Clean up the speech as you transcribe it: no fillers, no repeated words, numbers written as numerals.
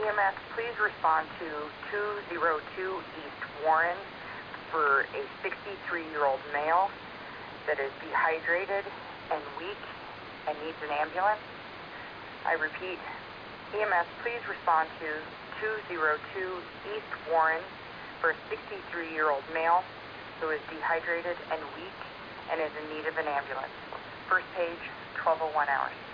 EMS, please respond to 202 East Warren for a 63-year-old male that is dehydrated and weak and needs an ambulance. I repeat, EMS, please respond to 202 East Warren for a 63-year-old male who is dehydrated and weak and is in need of an ambulance. First page, 12:01 hours.